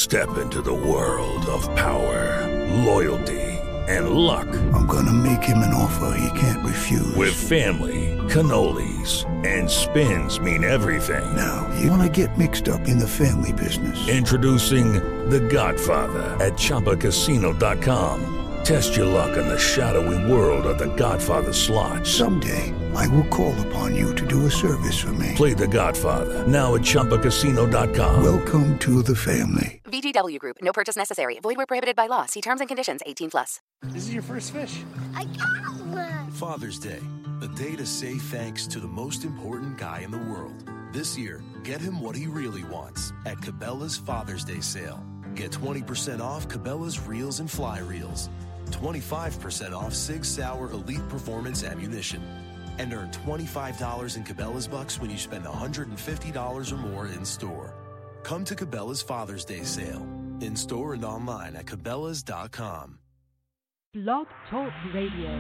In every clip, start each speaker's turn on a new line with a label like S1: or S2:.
S1: Step into the world of power, loyalty, and luck.
S2: I'm gonna make him an offer he can't refuse.
S1: With family, cannolis, and spins mean everything.
S2: Now, you wanna get mixed up in the family business.
S1: Introducing The Godfather at ChumbaCasino.com. Test your luck in the shadowy world of The Godfather slot.
S2: Someday, I will call upon you to do a service for me.
S1: Play The Godfather now at ChumbaCasino.com.
S2: Welcome to the family.
S3: VGW Group. No purchase necessary. Void where prohibited by law. See terms and conditions. 18+.
S4: This is your first fish.
S5: I got one.
S6: Father's Day, a day to say thanks to the most important guy in the world. This year, get him what he really wants at Cabela's Father's Day sale. Get 20% off Cabela's Reels and Fly Reels, 25% off Sig Sauer Elite Performance Ammunition, and earn $25 in Cabela's bucks when you spend $150 or more in store. Come to Cabela's Father's Day sale, in store and online at Cabela's.com.
S7: Blog Talk Radio.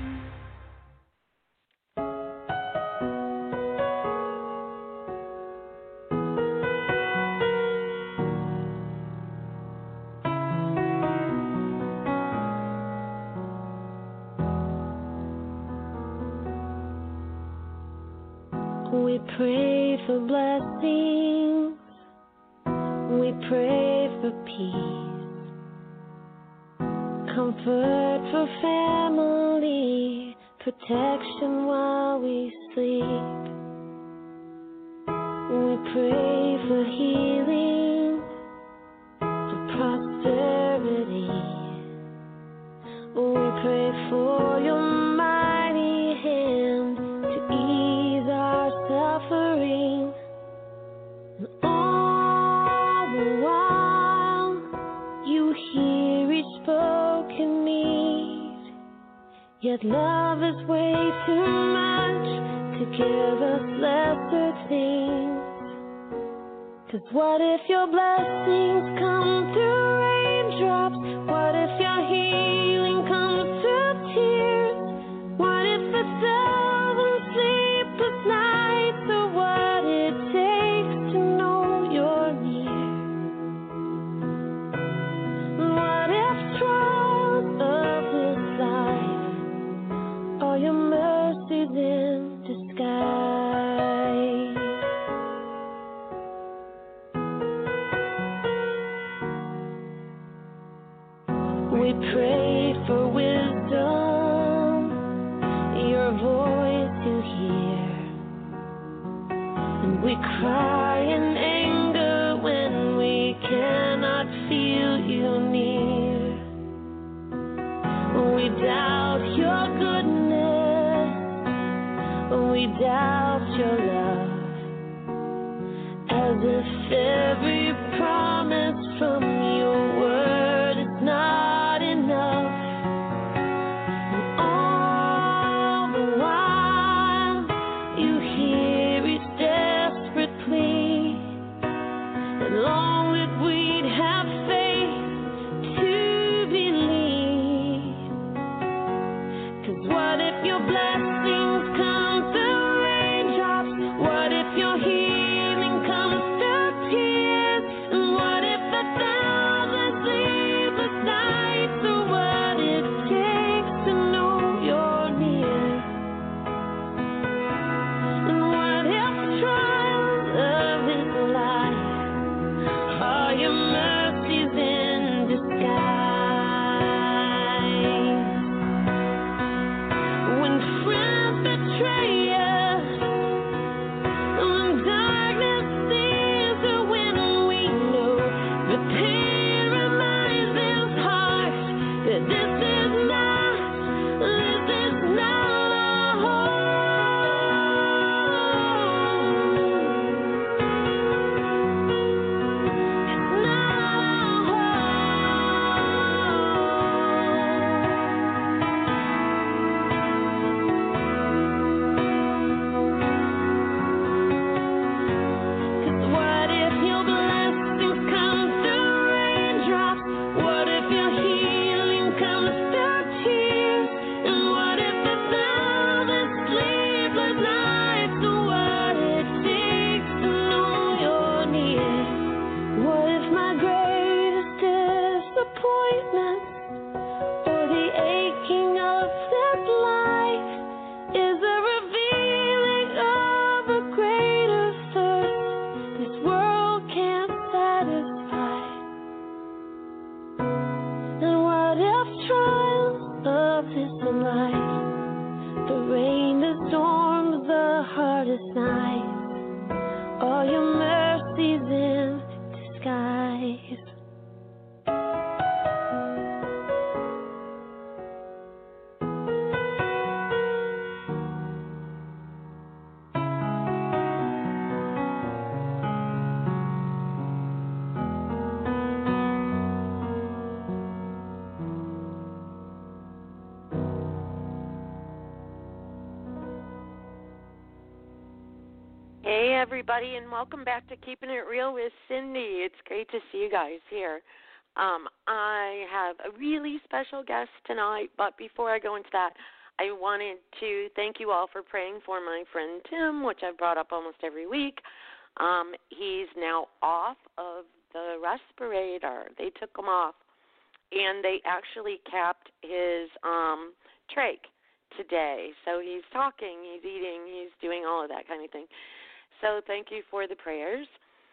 S8: We pray for blessings, we pray for peace, comfort for family, protection while we sleep. We pray for healing, for prosperity. We pray for your mighty hand to ease our suffering. And all the while, you hear each spoken need. Yet love is way too much to give us lesser things. 'Cause what if your blessings come through raindrops? What if your healing comes through tears? What if it's 7 sleepless nights, or what it takes to know you're near? What if trials of this life are your mercies in disguise? We pray for wisdom, your voice to hear. And we cry in anger when we cannot feel you near. We doubt your goodness, we doubt your love, as if every promise from your word is not enough. And all the while, you hear each desperate plea, and long that we'd have faith to believe. 'Cause what if your blessings come through raindrops? What if your healing comes through tears? And what if 1,000 sleepless nights are what it takes to know you're near? And what if trials of this life are your mercies in disguise? When friends betray us, when darkness seems to win, we know the pain reminds this heart that this is not our home. It's not our home. 'Cause what if your blessings come through days.
S4: Hey, everybody, and welcome back to Keeping It Real with Cindy. It's great to see you guys here. I have a really special guest tonight, but before I go into that, I wanted to thank you all for praying for my friend Tim, which I've brought up almost every week. He's now off of the respirator. They took him off, and they actually capped his trach today. So he's talking, he's eating, he's doing all of that kind of thing. So thank you for the prayers.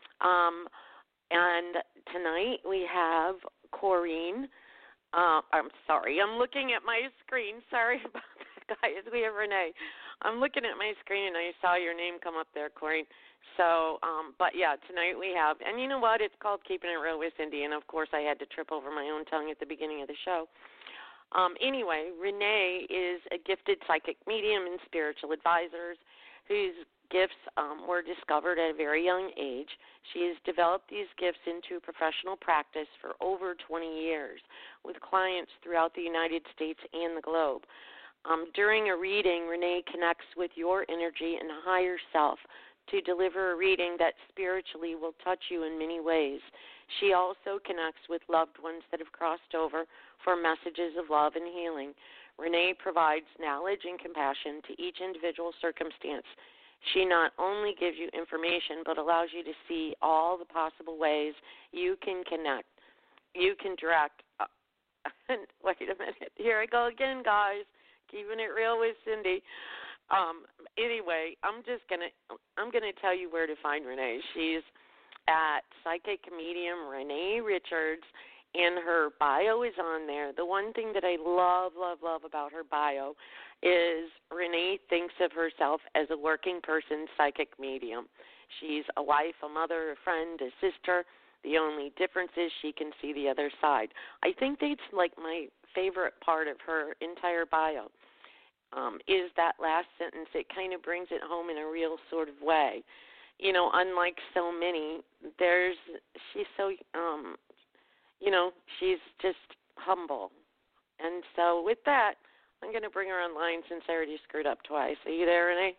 S4: And tonight we have Corrine. I'm sorry, I'm looking at my screen. Sorry about that, guys. We have Renee. I'm looking at my screen, and I saw your name come up there, Corrine. So, but yeah, tonight we have, and you know what? It's called Keeping It Real with Cindy, and of course I had to trip over my own tongue at the beginning of the show. Anyway, Renee is a gifted psychic medium and spiritual advisor whose gifts were discovered at a very young age. She has developed these gifts into professional practice for over 20 years with clients throughout the United States and the globe. During a reading, Renee connects with your energy and higher self to deliver a reading that spiritually will touch you in many ways. She also connects with loved ones that have crossed over for messages of love and healing. Renee provides knowledge and compassion to each individual circumstance. She not only gives you information, but allows you to see all the possible ways you can connect. You can direct. Wait a minute. Here I go again, guys. Keeping it real with Cindy. Anyway, I'm gonna tell you where to find Renee. She's at Psychic Medium Renee Richards, and her bio is on there. The one thing that I love about her bio is Renee thinks of herself as a working person psychic medium. She's a wife, a mother, a friend, a sister. The only difference is she can see the other side. I think that's like my favorite part of her entire bio, is that last sentence. It kind of brings it home in a real sort of way. You know, unlike so many, she's so, she's just humble. And so with that, I'm going to bring her online since I already screwed up twice. Are you there, Renee?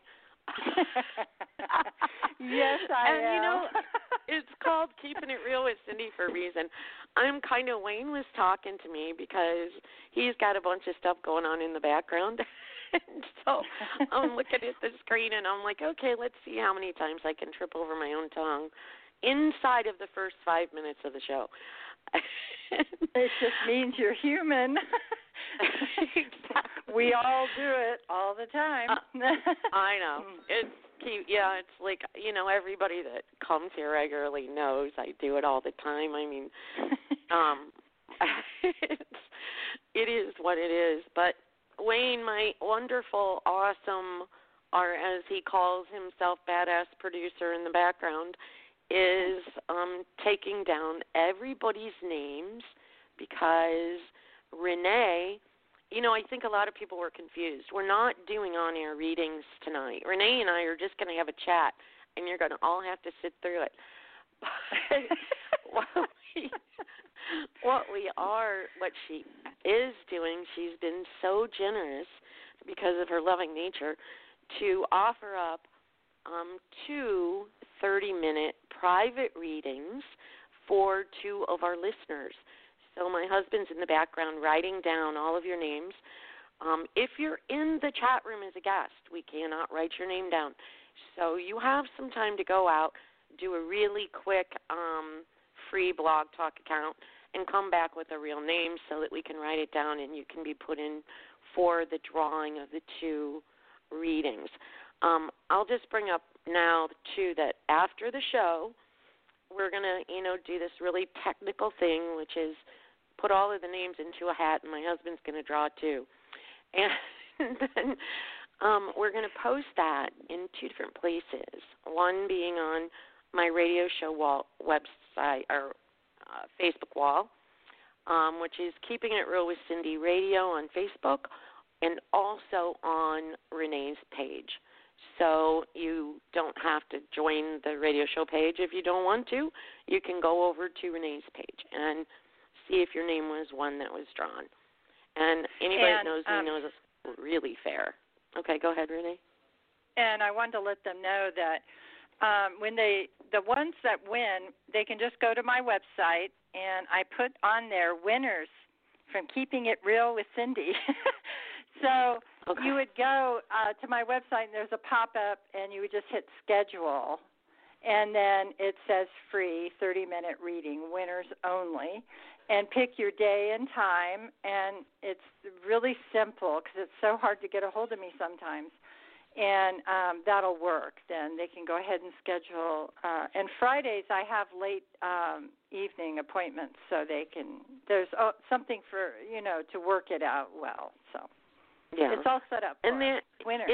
S9: Yes, I am.
S4: And, you know, it's called Keeping It Real with Cindy for a reason. Wayne was talking to me because he's got a bunch of stuff going on in the background. And so I'm looking at the screen, and I'm like, okay, let's see how many times I can trip over my own tongue inside of the first 5 minutes of the show.
S9: It just means you're human.
S4: Exactly.
S9: We all do it all the time.
S4: I know. It's like, everybody that comes here regularly knows I do it all the time. I mean, it is what it is. But Wayne, my wonderful, awesome, or as he calls himself, badass producer in the background, is taking down everybody's names because Renee, I think a lot of people were confused. We're not doing on-air readings tonight. Renee and I are just going to have a chat, and you're going to all have to sit through it. What she is doing, she's been so generous because of her loving nature to offer up 2 30-minute private readings for 2 of our listeners. So my husband's in the background writing down all of your names. If you're in the chat room as a guest, we cannot write your name down. So you have some time to go out, do a really quick free Blog Talk account, and come back with a real name so that we can write it down and you can be put in for the drawing of the 2 readings. I'll just bring up now the 2 that after the show, we're going to, do this really technical thing, which is put all of the names into a hat, and my husband's going to draw 2. And then we're going to post that in 2 different places, one being on my radio show website or Facebook wall, which is Keeping It Real with Cindy Radio on Facebook, and also on Renee's page. So you don't have to join the radio show page if you don't want to. You can go over to Renee's page and see if your name was one that was drawn. And anybody that knows me knows it's really fair. Okay, go ahead, Renee.
S9: And I wanted to let them know that when the ones that win, they can just go to my website, and I put on there winners from Keeping It Real with Cindy. So you would go to my website, and there's a pop-up, and you would just hit schedule, and then it says free, 30-minute reading, winners only, and pick your day and time, and it's really simple because it's so hard to get a hold of me sometimes, and that'll work. Then they can go ahead and schedule. And Fridays I have late evening appointments, so there's something for, to work it out well, so.
S4: Yeah.
S9: It's all set up for winners.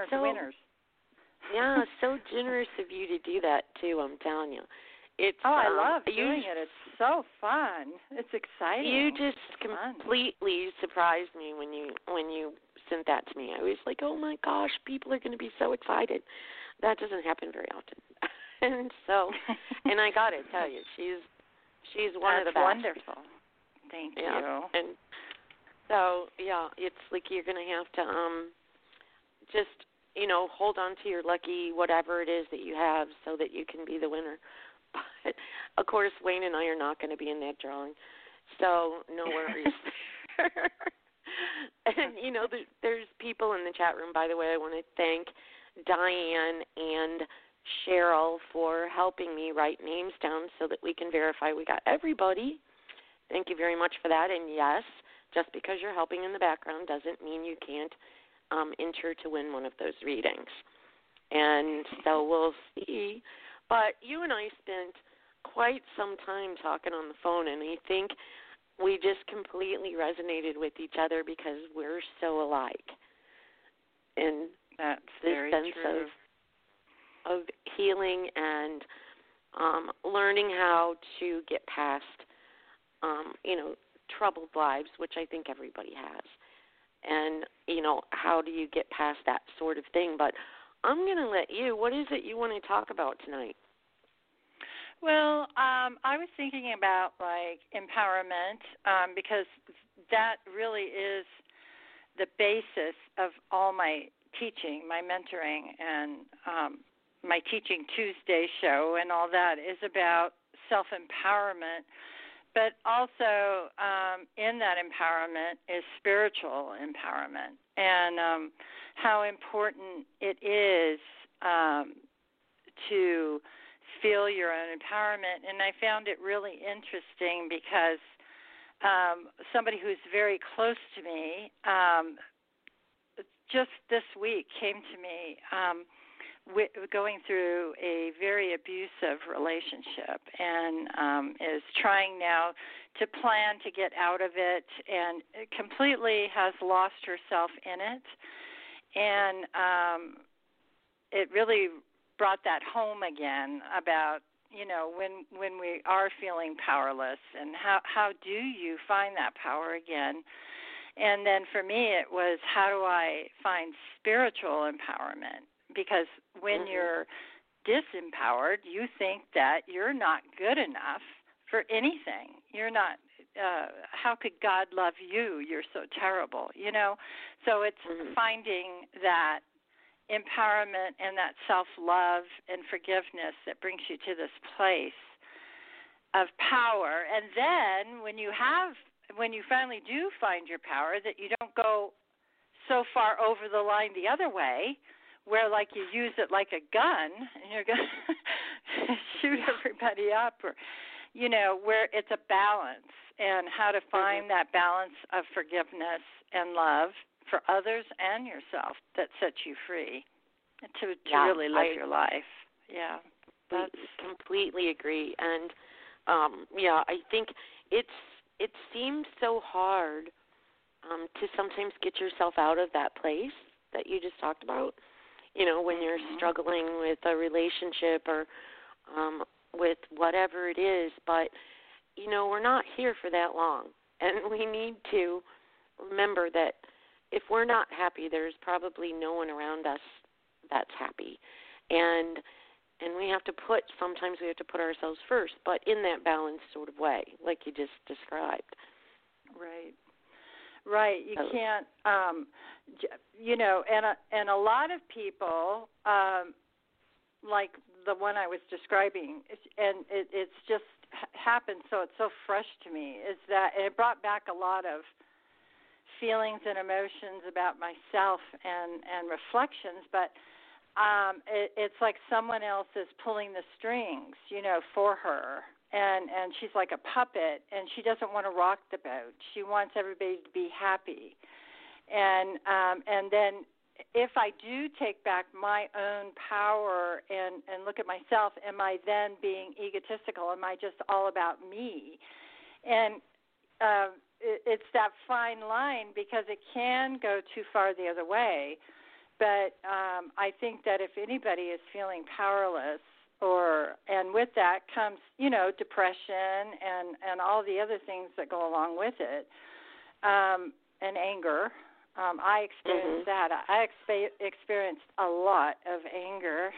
S4: Yeah, so generous of you to do that, too, I'm telling you.
S9: I love doing it. It's so fun. It's exciting.
S4: You just completely surprised me when you sent that to me. I was like, oh, my gosh, people are going to be so excited. That doesn't happen very often. And so, and I got to tell you, she's one of the best.
S9: That's wonderful. Thank you.
S4: And so, yeah, it's like you're going to have to just, hold on to your lucky whatever it is that you have so that you can be the winner. But, of course, Wayne and I are not going to be in that drawing, so no worries there. And, there's people in the chat room, by the way. I want to thank Diane and Cheryl for helping me write names down so that we can verify we got everybody. Thank you very much for that. And, yes, just because you're helping in the background doesn't mean you can't enter to win one of those readings. And so we'll see. But you and I spent quite some time talking on the phone, and I think we just completely resonated with each other because we're so alike. And
S9: that's
S4: this
S9: very
S4: sense
S9: true.
S4: of healing and learning how to get past, troubled lives, which I think everybody has. And, how do you get past that sort of thing? But I'm going to let you, what is it you want to talk about tonight?
S9: Well, I was thinking about, empowerment because that really is the basis of all my teaching, my mentoring, and my Teaching Tuesday show and all that is about self-empowerment. But also in that empowerment is spiritual empowerment and how important it is to feel your own empowerment. And I found it really interesting because somebody who's very close to me just this week came to me going through a very abusive relationship and is trying now to plan to get out of it and completely has lost herself in it. And it really brought that home again about, when we are feeling powerless and how do you find that power again. And then for me it was, how do I find spiritual empowerment? Because when you're disempowered, you think that you're not good enough for anything. You're not, how could God love you? You're so terrible, So it's finding that empowerment and that self-love and forgiveness that brings you to this place of power. And then when you finally do find your power, that you don't go so far over the line the other way, where you use it like a gun and you're going to shoot everybody up, or, where it's a balance, and how to find that balance of forgiveness and love for others and yourself that sets you free to really live your life. Yeah.
S4: I completely agree. And, I think it seems so hard to sometimes get yourself out of that place that you just talked about. When you're struggling with a relationship or with whatever it is. But, we're not here for that long. And we need to remember that if we're not happy, there's probably no one around us that's happy. And sometimes we have to put ourselves first, but in that balanced sort of way, like you just described.
S9: Right. You can't, and a lot of people, like the one I was describing, it's just happened, so it's so fresh to me, is that it brought back a lot of feelings and emotions about myself and reflections, but it's like someone else is pulling the strings, for her. And she's like a puppet, and she doesn't want to rock the boat. She wants everybody to be happy. And then if I do take back my own power and look at myself, am I then being egotistical? Am I just all about me? And it's that fine line, because it can go too far the other way. But I think that if anybody is feeling powerless, and with that comes, depression and all the other things that go along with it, and anger. I experienced that. I experienced a lot of anger,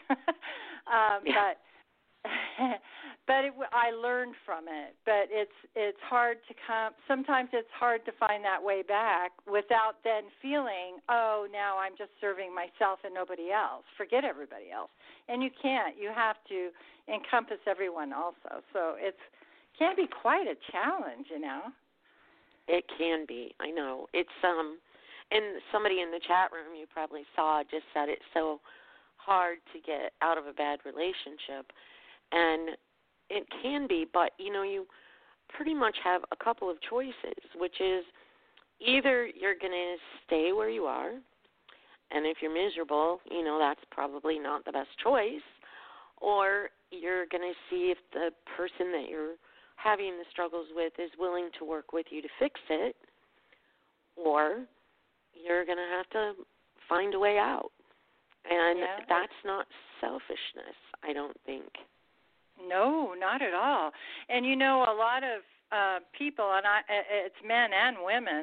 S9: but I learned from it. But it's hard to sometimes it's hard to find that way back without then feeling, oh, now I'm just serving myself and nobody else. Forget everybody else. And you can't. You have to encompass everyone also. So it can be quite a challenge,
S4: It can be. I know. It's and somebody in the chat room you probably saw just said it's so hard to get out of a bad relationship. And it can be, but, you pretty much have a couple of choices, which is either you're going to stay where you are, and if you're miserable, that's probably not the best choice, or you're going to see if the person that you're having the struggles with is willing to work with you to fix it, or you're going to have to find a way out. And that's not selfishness, I don't think.
S9: No, not at all. And a lot of people, and it's men and women,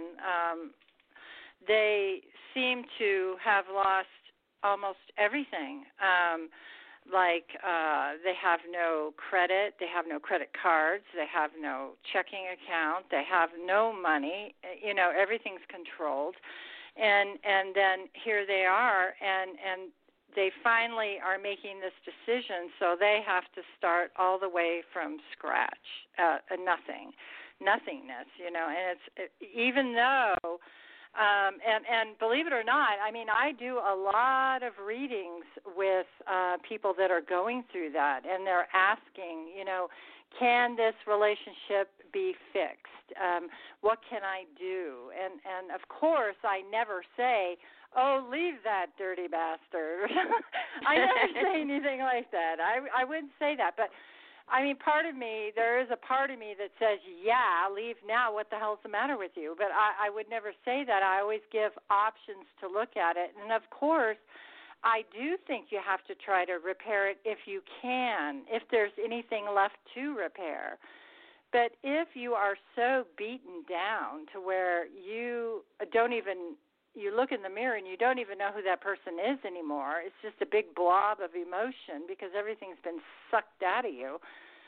S9: they seem to have lost almost everything. They have no credit, they have no credit cards, they have no checking account, they have no money. Everything's controlled. And then here they are, and they finally are making this decision, so they have to start all the way from scratch, nothingness, and it's even though, and believe it or not, I do a lot of readings with people that are going through that, and they're asking, can this relationship be fixed? What can I do? And of course, I never say, oh, leave that dirty bastard. I never say anything like that. I wouldn't say that. But, there is a part of me that says, yeah, leave now. What the hell's the matter with you? But I would never say that. I always give options to look at it. And, of course, I do think you have to try to repair it if you can, if there's anything left to repair. But if you are so beaten down to where you look in the mirror and you don't even know who that person is anymore, it's just a big blob of emotion because everything's been sucked out of you,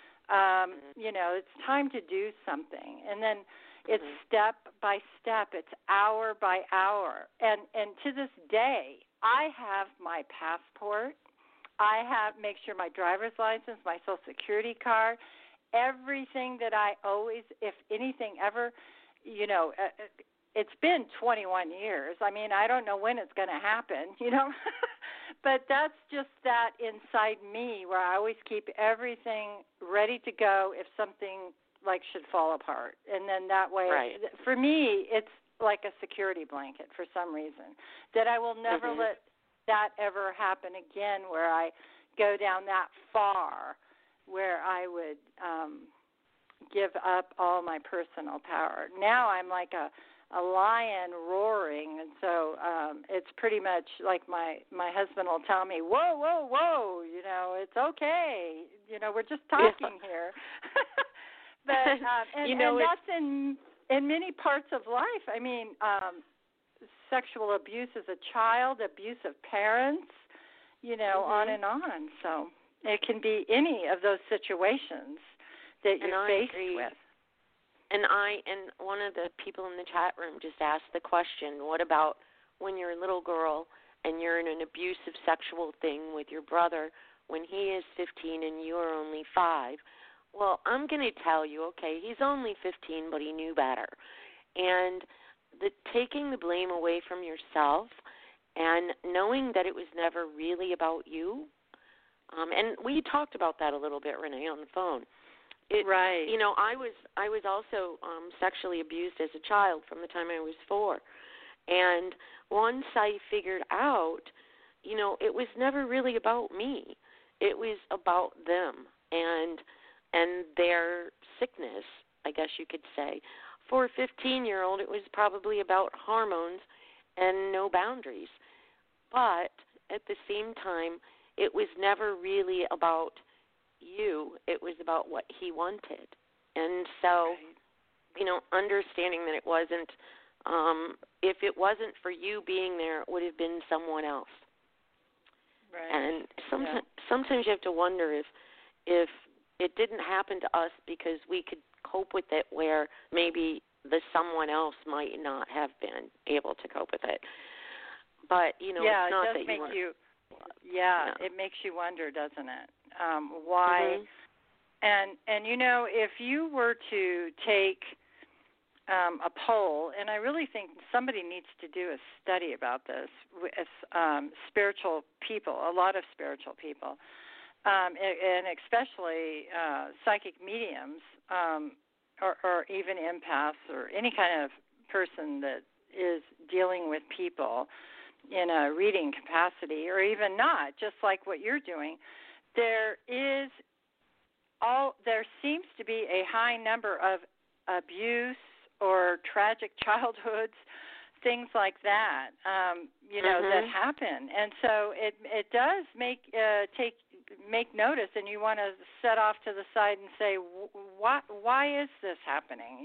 S9: it's time to do something. And then it's step by step, it's hour by hour. And to this day, I have my passport, make sure my driver's license, my Social Security card, everything that I always, if anything ever, it's been 21 years. I don't know when it's going to happen, but that's just that inside me where I always keep everything ready to go if something should fall apart. And then that way, for me, it's like a security blanket for some reason, that I will never let that ever happen again where I go down that far where I would give up all my personal power. Now I'm like a lion roaring, and so it's pretty much like my husband will tell me, whoa, whoa, whoa, it's okay. We're just talking here. But and that's in many parts of life. I mean, sexual abuse as a child, abuse of parents, on and on. So it can be any of those situations that you're faced with.
S4: And one of the people in the chat room just asked the question, what about when you're a little girl and you're in an abusive sexual thing with your brother when he is 15 and you are only 5? Well, I'm going to tell you, okay, he's only 15, but he knew better. And taking the blame away from yourself and knowing that it was never really about you, and we talked about that a little bit, Renee, on the phone.
S9: Right.
S4: I was also sexually abused as a child from the time I was 4. And once I figured out, it was never really about me. It was about them and their sickness, I guess you could say. For a 15-year-old, it was probably about hormones and no boundaries. But at the same time, it was never really about you. It was about what he wanted. And so, understanding that it wasn't, if it wasn't for you being there, it would have been someone else.
S9: Right.
S4: And sometimes you have to wonder if it didn't happen to us because we could cope with it, where maybe the someone else might not have been able to cope with it. But, it's not
S9: it does
S4: that
S9: make
S4: you
S9: it makes you wonder, doesn't it? Why?
S4: Mm-hmm.
S9: And if you were to take a poll, and I really think somebody needs to do a study about this with spiritual people, a lot of spiritual people, and especially psychic mediums, or even empaths, or any kind of person that is dealing with people in a reading capacity, or even not, just like what you're doing. There seems to be a high number of abuse or tragic childhoods, things like that, that happen. And so it does make notice, and you want to set off to the side and say, why is this happening?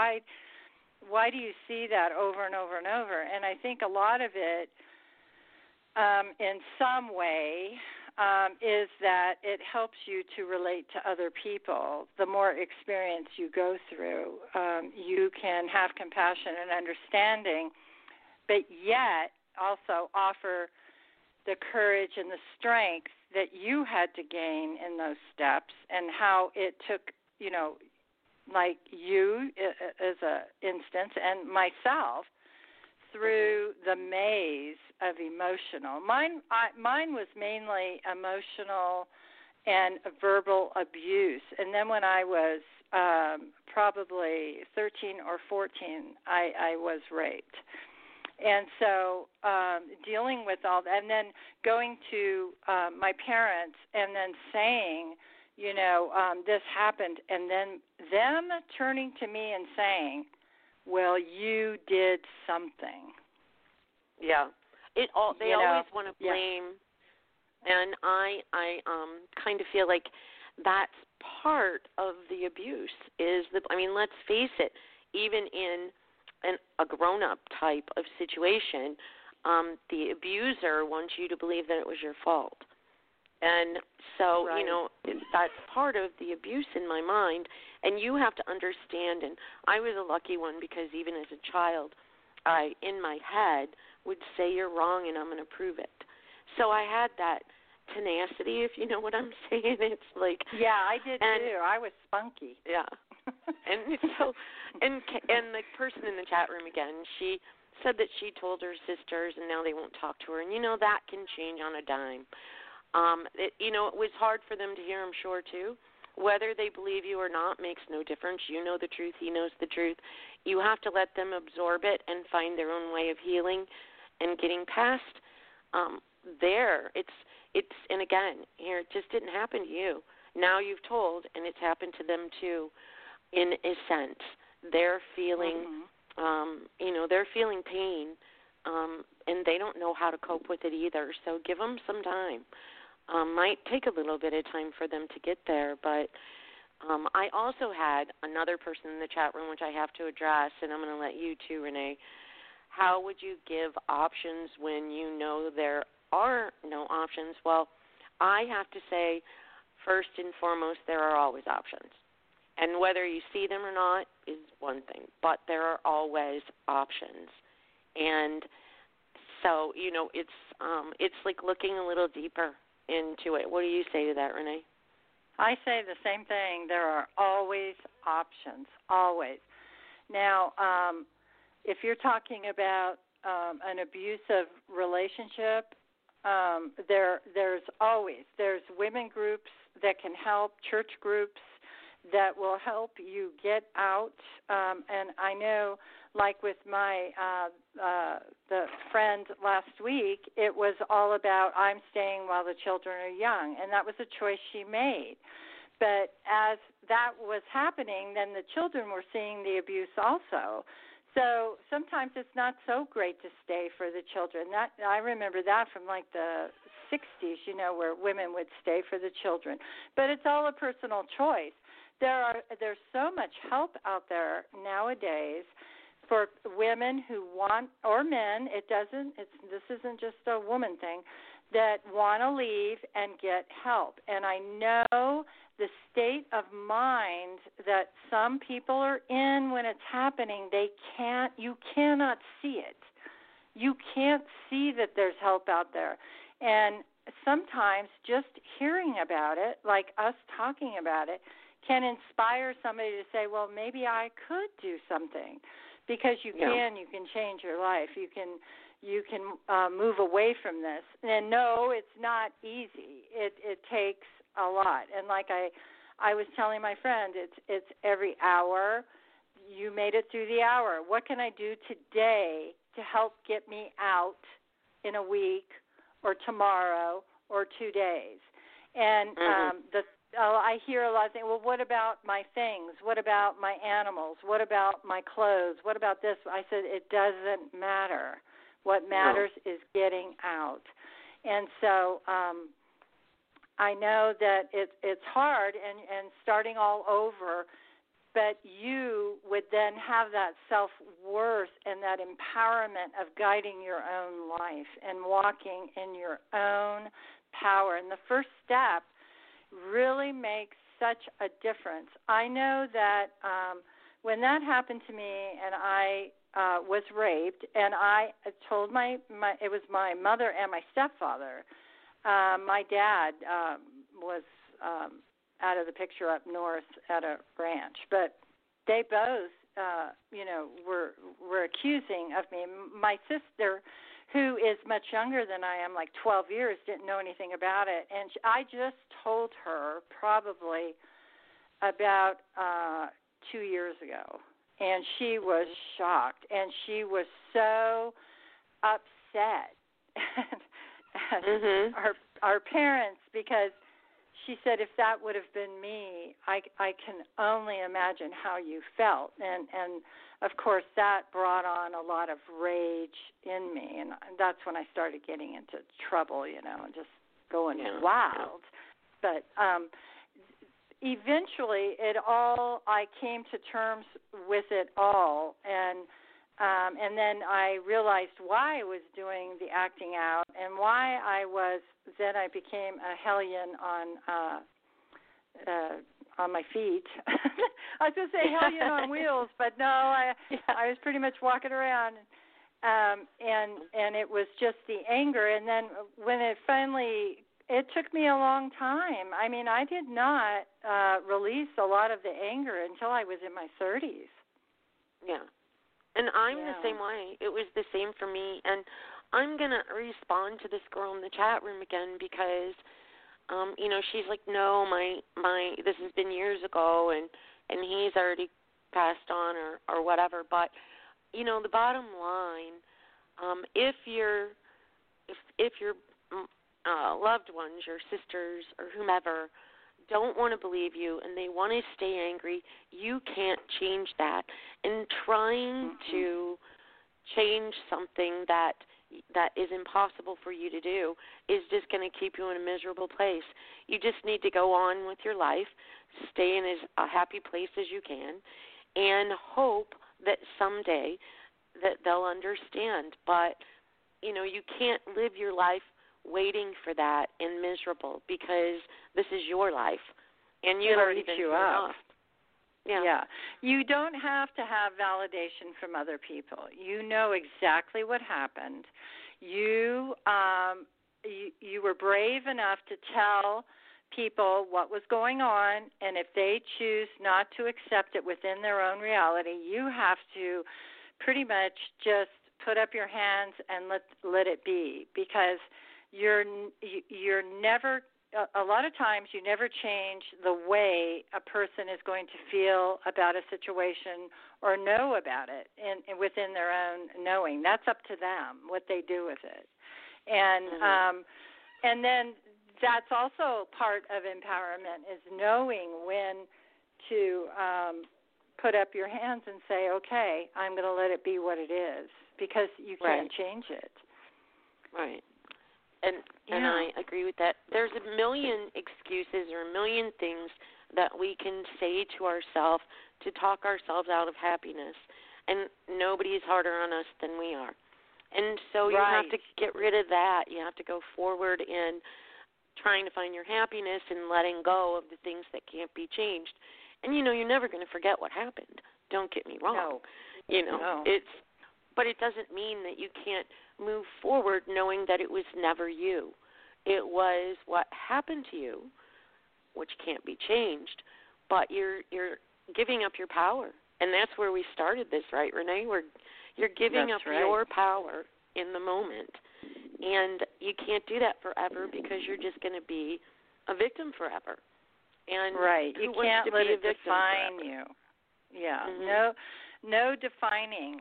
S9: Why do you see that over and over and over? And I think a lot of it, in some way, is that it helps you to relate to other people. The more experience you go through, you can have compassion and understanding, but yet also offer the courage and the strength that you had to gain in those steps, and how it took, like you as an instance, and myself, through the maze of emotional. Mine was mainly emotional and verbal abuse. And then when I was probably 13 or 14, I was raped. And so dealing with all that, and then going to my parents and then saying, this happened, and then them turning to me and saying, well, you did something.
S4: Yeah. They always want to blame, and I kind of feel like that's part of the abuse let's face it, even in a grown-up type of situation, the abuser wants you to believe that it was your fault. And so, that's part of the abuse in my mind, and you have to understand, and I was a lucky one because even as a child, I, in my head, would say you're wrong and I'm going to prove it. So I had that tenacity, if you know what I'm saying. It's like...
S9: Yeah, I did too. I was spunky.
S4: Yeah. And so, and the person in the chat room again, she said that she told her sisters and now they won't talk to her. And, that can change on a dime. It was hard for them to hear, I'm sure, too. Whether they believe you or not makes no difference. You know the truth. He knows the truth. You have to let them absorb it and find their own way of healing and getting past there. And again, here, it just didn't happen to you. Now you've told, and it's happened to them, too, in a sense. They're feeling, they're feeling pain, and they don't know how to cope with it either. So give them some time. Might take a little bit of time for them to get there, but I also had another person in the chat room, which I have to address, and I'm going to let you too, Renee. How would you give options when you know there are no options? Well, I have to say, first and foremost, there are always options. And whether you see them or not is one thing, but there are always options. And so, it's like looking a little deeper into it. What do you say to that, Renee?
S9: I say the same thing. There are always options, always. Now, if you're talking about an abusive relationship, there's women groups that can help, church groups that will help you get out. And I know, like with my the friend last week, it was all about I'm staying while the children are young, and that was a choice she made. But as that was happening, then the children were seeing the abuse also. So sometimes it's not so great to stay for the children. That I remember that from like the 60s, where women would stay for the children. But it's all a personal choice. There's so much help out there nowadays for women who want, or men, this isn't just a woman thing, that want to leave and get help. And I know the state of mind that some people are in when it's happening, you cannot see it. You can't see that there's help out there. And sometimes just hearing about it, like us talking about it, can inspire somebody to say, well, maybe I could do something. Because you can change your life. You can move away from this. And no, it's not easy. It takes a lot. And like I was telling my friend, it's every hour. You made it through the hour. What can I do today to help get me out in a week or tomorrow or 2 days? And I hear a lot of things, well, what about my things? What about my animals? What about my clothes? What about this? I said, it doesn't matter. What matters is getting out. And so I know that it's hard and starting all over, but you would then have that self-worth and that empowerment of guiding your own life and walking in your own power. And the first step really makes such a difference. I know that when that happened to me and I was raped, and I told it was my mother and my stepfather. My dad was out of the picture up north at a ranch, but they both, were accusing of me. My sister, who is much younger than I am, like 12 years, didn't know anything about it. And I just told her probably about 2 years ago. And she was shocked. And she was so upset at our parents, because she said, if that would have been me, I can only imagine how you felt. And of course, that brought on a lot of rage in me, and that's when I started getting into trouble, and just going wild. But eventually, I came to terms with it all, and then I realized why I was doing the acting out and why then I became a hellion on my feet. I was going to say hellion on wheels, but no, I was pretty much walking around, and it was just the anger. And then when it took me a long time. I mean, I did not release a lot of the anger until I was in my 30s.
S4: Yeah. And I'm the same way. It was the same for me. And I'm going to respond to this girl in the chat room again because, she's like, no, my this has been years ago, and he's already passed on or whatever. But, the bottom line, if your loved ones, your sisters or whomever, don't want to believe you and they want to stay angry, you can't change that. And trying to change something that that is impossible for you to do is just going to keep you in a miserable place. You just need to go on with your life, stay in as a happy place as you can, and hope that someday that they'll understand. But, you know, you can't live your life waiting for that and miserable, because this is your life, and you've already been through enough. Yeah.
S9: You don't have to have validation from other people. You know exactly what happened. You were brave enough to tell people what was going on, and if they choose not to accept it within their own reality, you have to pretty much just put up your hands and let it be, because you're never, a lot of times you never change the way a person is going to feel about a situation or know about it within their own knowing. That's up to them, what they do with it. And then that's also part of empowerment, is knowing when to put up your hands and say, okay, I'm going to let it be what it is, because you can't change it.
S4: Right. And I agree with that. There's a million excuses or a million things that we can say to ourselves to talk ourselves out of happiness, and nobody is harder on us than we are. And so you have to get rid of that. You have to go forward in trying to find your happiness and letting go of the things that can't be changed. And, you know, you're never going to forget what happened. Don't get me wrong.
S9: No.
S4: But it doesn't mean that you can't move forward knowing that it was never you. It was what happened to you, which can't be changed, but you're giving up your power. And that's where we started this, right, Renee? You're giving up your power in the moment. And you can't do that forever, because you're just going to be a victim forever. And
S9: you can't let it define you. Yeah. No defining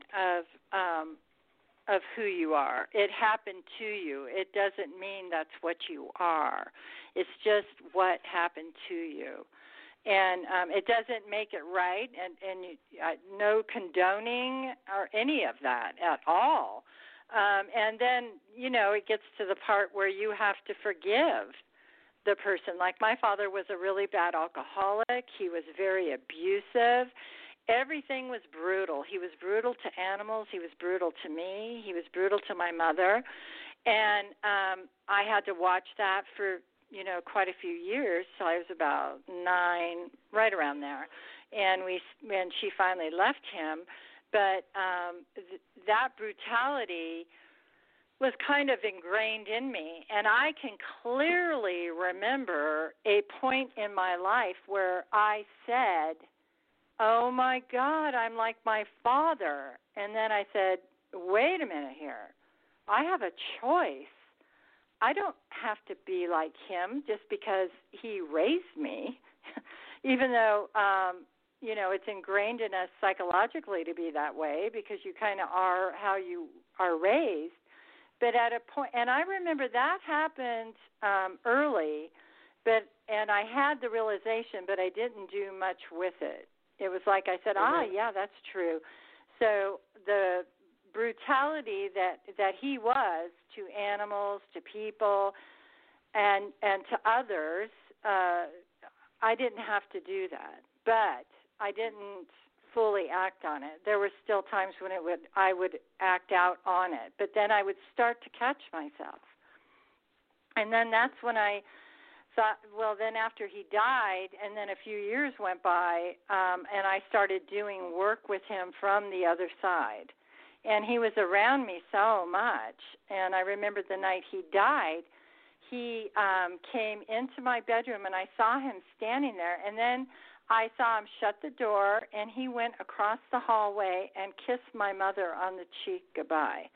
S9: of who you are. It happened to you. It doesn't mean that's what you are. It's just what happened to you. And it doesn't make it right, and no condoning or any of that at all. And then, you know, it gets to the part where you have to forgive the person. Like, my father was a really bad alcoholic. He was very abusive. Everything was brutal. He was brutal to animals. He was brutal to me. He was brutal to my mother. And I had to watch that for, you know, quite a few years, till I was about 9, right around there. And she finally left him. But that brutality was kind of ingrained in me. And I can clearly remember a point in my life where I said, oh, my God, I'm like my father. And then I said, wait a minute here. I have a choice. I don't have to be like him just because he raised me, even though, you know, it's ingrained in us psychologically to be that way, because you kind of are how you are raised. But at a point, and I remember that happened early, and I had the realization, but I didn't do much with it. It was like I said, yeah, that's true. So the brutality that he was to animals, to people, and to others, I didn't have to do that. But I didn't fully act on it. There were still times when I would act out on it, but then I would start to catch myself. And then that's when I thought, well, then after he died, and then a few years went by, and I started doing work with him from the other side. And he was around me so much. And I remember the night he died, he came into my bedroom, and I saw him standing there. And then I saw him shut the door, and he went across the hallway and kissed my mother on the cheek goodbye.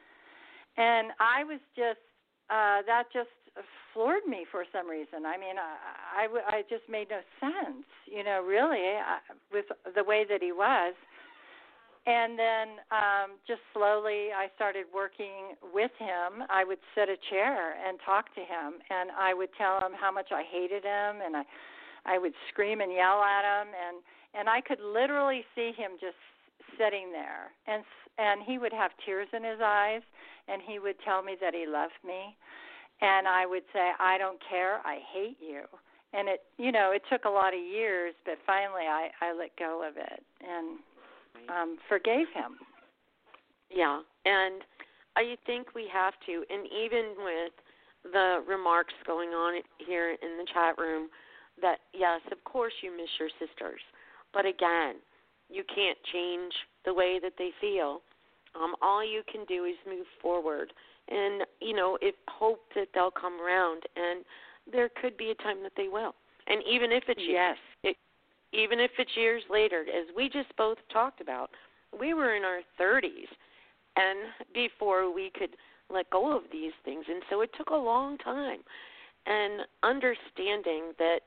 S9: And I was just, that just floored me for some reason. I mean, I just made no sense, you know, really, with the way that he was. And then just slowly I started working with him. I would sit a chair and talk to him, and I would tell him how much I hated him, and I would scream and yell at him, and I could literally see him just sitting there, and he would have tears in his eyes, and he would tell me that he loved me, and I would say, I don't care, I hate you. And it took a lot of years, but finally I let go of it and forgave him.
S4: Yeah, and I think we have to, and even with the remarks going on here in the chat room, that yes, of course you miss your sisters, but again, you can't change the way that they feel. All you can do is move forward, and hope that they'll come around, and there could be a time that they will. And even if it's even if it's years later, as we just both talked about, we were in our 30s, and before we could let go of these things, and so it took a long time. And understanding that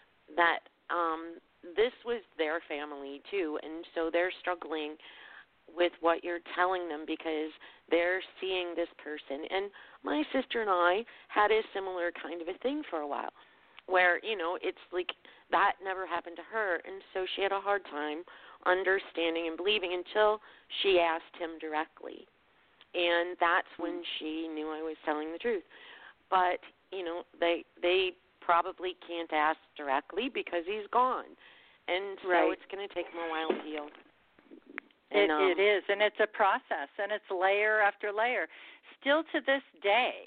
S4: this was their family too, and so they're struggling with what you're telling them because they're seeing this person. And my sister and I had a similar kind of a thing for a while, where it's like that never happened to her, and so she had a hard time understanding and believing until she asked him directly, and that's when she knew I was telling the truth. But they probably can't ask directly because he's gone, and so it's going to take them a while to heal. And,
S9: it is, and it's a process, and it's layer after layer. Still to this day,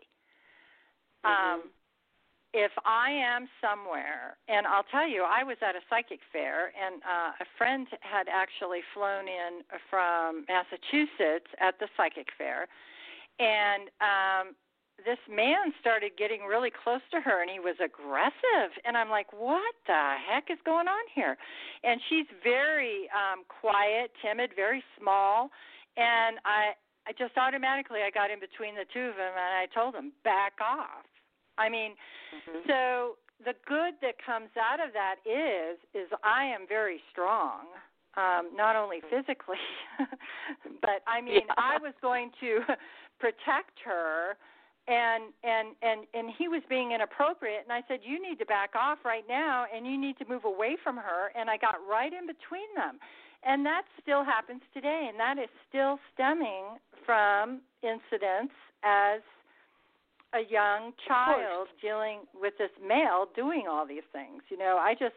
S9: if I am somewhere, and I'll tell you, I was at a psychic fair, and a friend had actually flown in from Massachusetts at the psychic fair, and this man started getting really close to her, and he was aggressive. And I'm like, what the heck is going on here? And she's very quiet, timid, very small. And I just automatically, I got in between the two of them, and I told him, back off. I mean, so the good that comes out of that is I am very strong, not only physically, but, I mean, I was going to protect her. And he was being inappropriate, and I said, you need to back off right now, and you need to move away from her, and I got right in between them. And that still happens today, and that is still stemming from incidents as a young child dealing with this male doing all these things. I just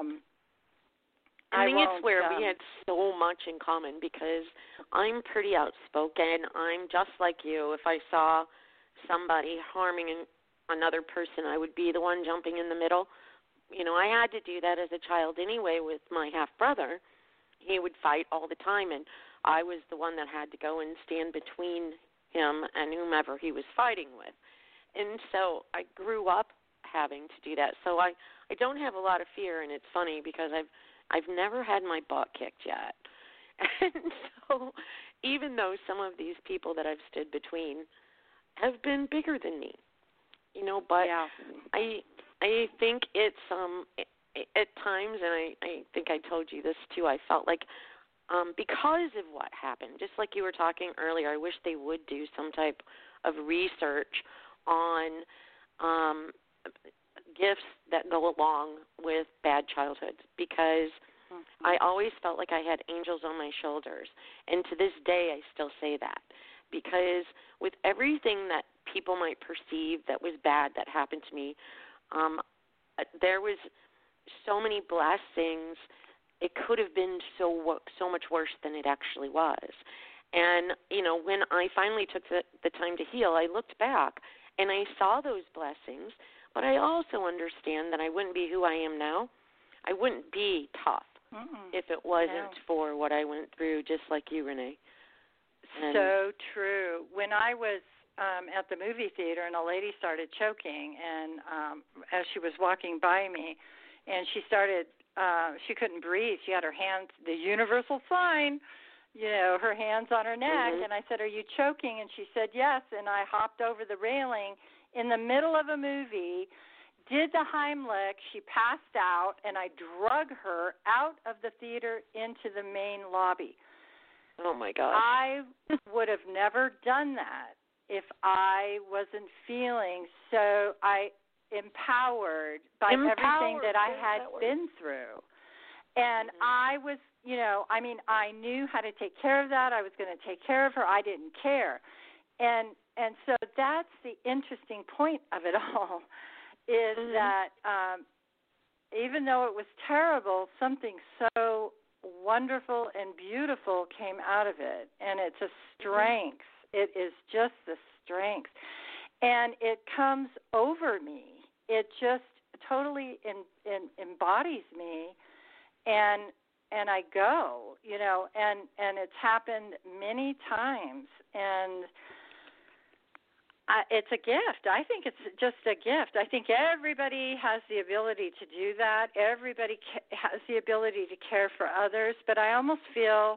S4: I think it's where we had so much in common, because I'm pretty outspoken. I'm just like you. If I saw somebody harming another person, I would be the one jumping in the middle. I had to do that as a child anyway with my half-brother. He would fight all the time, and I was the one that had to go and stand between him and whomever he was fighting with. And so I grew up having to do that. So I don't have a lot of fear, and it's funny because I've never had my butt kicked yet. And so even though some of these people that I've stood between have been bigger than me, but I think it's at times, and I think I told you this too, I felt like because of what happened, just like you were talking earlier, I wish they would do some type of research on gifts that go along with bad childhoods, because I always felt like I had angels on my shoulders, and to this day I still say that. Because with everything that people might perceive that was bad that happened to me, there was so many blessings. It could have been so much worse than it actually was. And, when I finally took the time to heal, I looked back and I saw those blessings, but I also understand that I wouldn't be who I am now. I wouldn't be tough if it wasn't for what I went through, just like you, Renee.
S9: So true. When I was at the movie theater and a lady started choking, and as she was walking by me, and she couldn't breathe. She had her hands, the universal sign, her hands on her neck, and I said, are you choking? And she said, yes, and I hopped over the railing in the middle of a movie, did the Heimlich, she passed out, and I drug her out of the theater into the main lobby.
S4: Oh, my gosh.
S9: I would have never done that if I wasn't feeling so empowered by everything that I had been through. And I was I knew how to take care of that. I was going to take care of her. I didn't care. And so that's the interesting point of it all, is that even though it was terrible, something so wonderful and beautiful came out of it. And it's a strength. It is just the strength. And it comes over me. It just totally embodies me. And I go, and it's happened many times. And it's a gift. I think it's just a gift. I think everybody has the ability to do that. Everybody has the ability to care for others. But I almost feel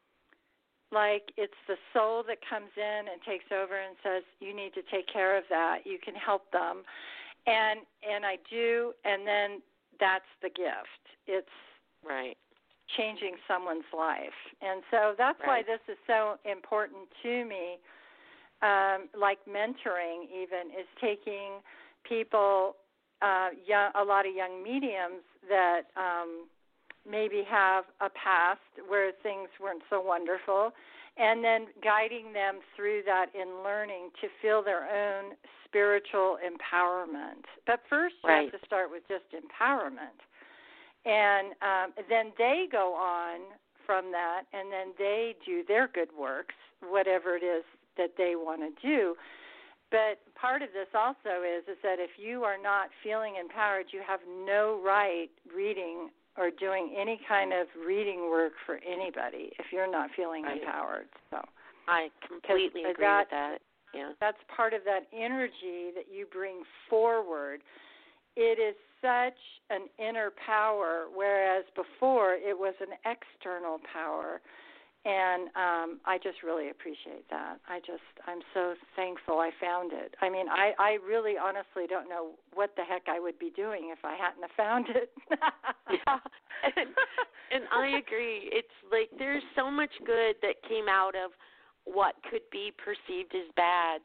S9: like it's the soul that comes in and takes over and says, you need to take care of that. You can help them. And I do, and then that's the gift. It's
S4: right.
S9: Changing someone's life. And so that's why this is so important to me. Like mentoring even is taking people, a lot of young mediums that maybe have a past where things weren't so wonderful, and then guiding them through that in learning to feel their own spiritual empowerment. But first you have to start with just empowerment. And then they go on from that, and then they do their good works, whatever it is that they want to do. But part of this also is that if you are not feeling empowered, you have no right reading or doing any kind of reading work for anybody if you're not feeling empowered. So
S4: I completely agree with that. Yeah.
S9: That's part of that energy that you bring forward. It is such an inner power, whereas before it was an external power. And I just really appreciate that. I'm so thankful I found it. I mean, I really honestly don't know what the heck I would be doing if I hadn't have found it.
S4: Yeah. And I agree. It's like there's so much good that came out of what could be perceived as bad.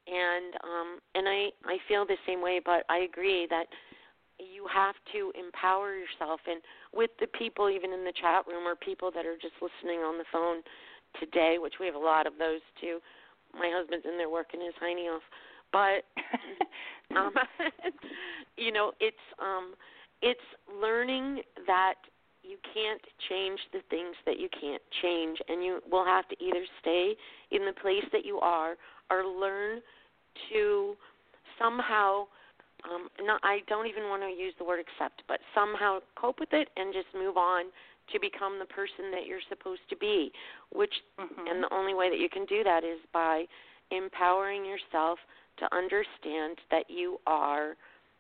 S4: And I feel the same way, but I agree that you have to empower yourself. And with the people even in the chat room or people that are just listening on the phone today, which we have a lot of those too. My husband's in there working his hiney off. But, it's learning that you can't change the things that you can't change, and you will have to either stay in the place that you are or learn to somehow I don't even want to use the word accept, but somehow cope with it and just move on to become the person that you're supposed to be, and the only way that you can do that is by empowering yourself to understand that you are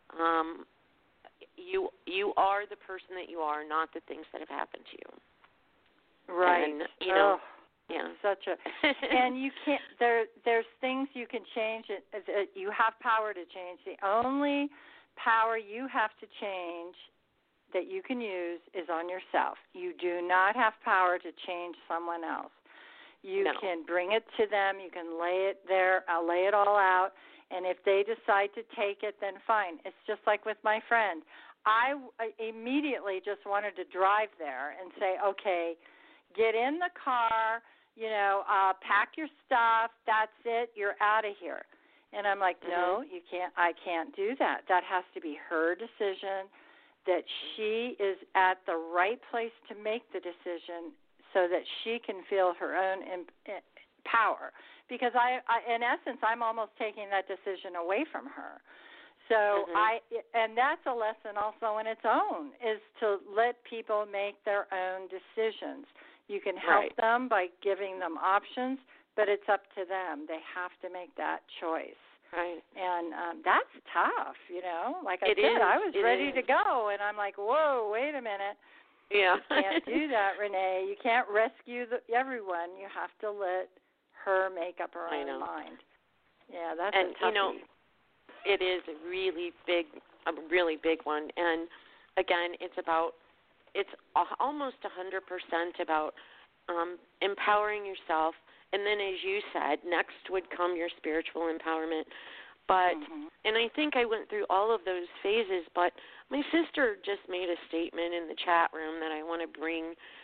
S4: you are the person that you are, not the things that have happened to you.
S9: Right.
S4: And, yeah.
S9: Such a and you can't there's things you can change it, you have power to change. The only power you have to change that you can use is on yourself. You do not have power to change someone else. You can bring it to them, you can lay it there, I'll lay it all out, and if they decide to take it, then fine. It's just like with my friend. I immediately just wanted to drive there and say, okay, get in the car, pack your stuff, that's it, you're out of here. And I'm like, no, you can't. I can't do that. That has to be her decision, that she is at the right place to make the decision so that she can feel her own power. Because in essence, I'm almost taking that decision away from her. So and that's a lesson also in its own, is to let people make their own decisions. You can help them by giving them options, but it's up to them. They have to make that choice.
S4: Right.
S9: And that's tough, Like I said, I was ready to go, and I'm like, whoa, wait a minute.
S4: Yeah.
S9: You can't do that, Renee. You can't rescue everyone. You have to let her make up her own mind. Yeah, that's a toughie.
S4: It is a really big one. And, again, it's almost 100% about empowering yourself. And then, as you said, next would come your spiritual empowerment. But, and I think I went through all of those phases, but my sister just made a statement in the chat room that I want to bring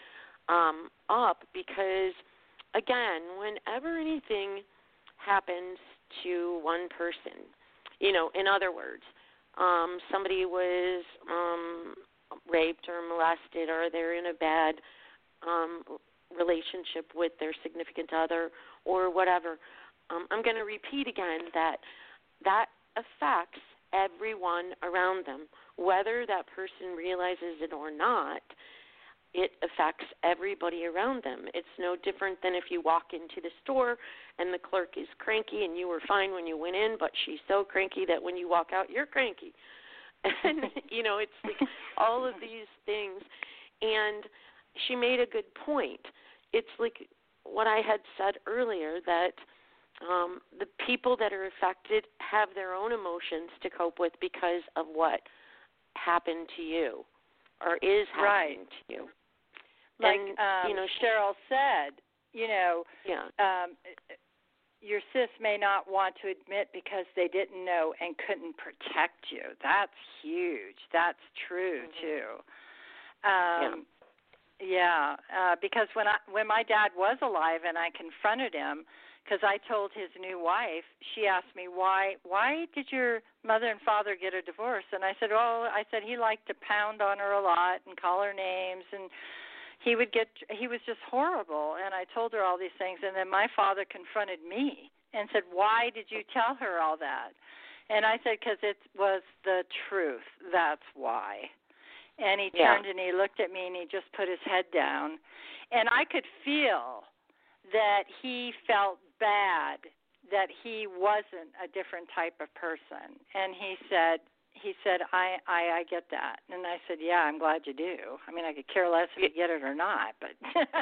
S4: up because, again, whenever anything happens to one person, in other words, somebody was raped or molested, or they're in a bad relationship with their significant other or whatever, I'm going to repeat again that affects everyone around them. Whether that person realizes it or not, it affects everybody around them. It's no different than if you walk into the store and the clerk is cranky and you were fine when you went in, but she's so cranky that when you walk out, you're cranky. And, it's like all of these things. And she made a good point. It's like what I had said earlier, that the people that are affected have their own emotions to cope with because of what happened to you or is happening to you.
S9: Like
S4: and,
S9: Cheryl said, your sis may not want to admit because they didn't know and couldn't protect you. That's huge. That's true, too. Because when my dad was alive and I confronted him, because I told his new wife, she asked me, why did your mother and father get a divorce? And I said, he liked to pound on her a lot and call her names, and he was just horrible. And I told her all these things, and then my father confronted me and said, why did you tell her all that? And I said, because it was the truth. That's why. And he turned and he looked at me and he just put his head down. And I could feel that he felt bad that he wasn't a different type of person. And he said, I get that. And I said, yeah, I'm glad you do. I mean, I could care less if you get it or not, but